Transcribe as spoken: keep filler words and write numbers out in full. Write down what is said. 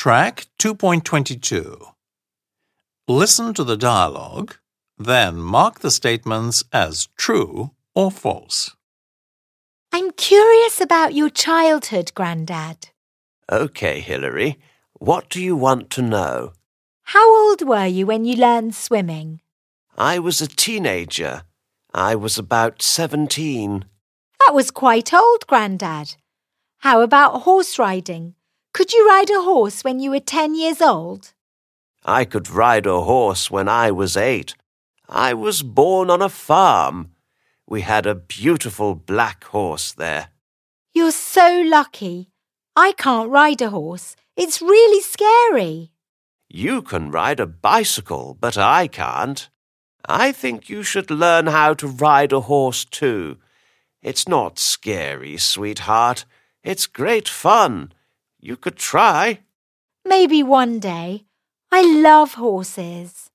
Track two point two two. Listen to the dialogue, then mark the statements as true or false. I'm curious about your childhood, Grandad. OK, Hilary. What do you want to know? How old were you when you learned swimming? I was a teenager. I was about seventeen. That was quite old, Grandad. How about horse riding? Could you ride a horse when you were ten years old? I could ride a horse when I was eight. I was born on a farm. We had a beautiful black horse there. You're so lucky. I can't ride a horse. It's really scary. You can ride a bicycle, but I can't. I think you should learn how to ride a horse too. It's not scary, sweetheart. It's great fun. You could try. Maybe one day. I love horses.